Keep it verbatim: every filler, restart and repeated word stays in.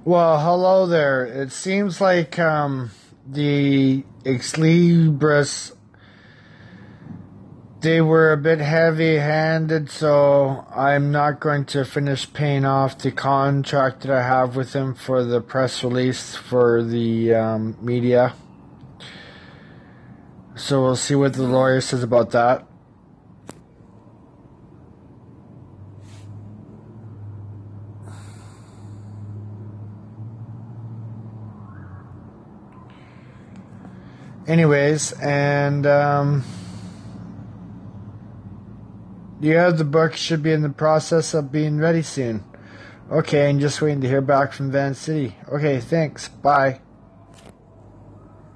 Well, hello there. It seems like um, the Ex Libris, they were a bit heavy-handed, so I'm not going to finish paying off the contract that I have with them for the press release for the um, media. So we'll see what the lawyer says about that. Anyways, and um, yeah, the book should be in the process of being ready soon. Okay, and just waiting to hear back from Van City. Okay, thanks. Bye.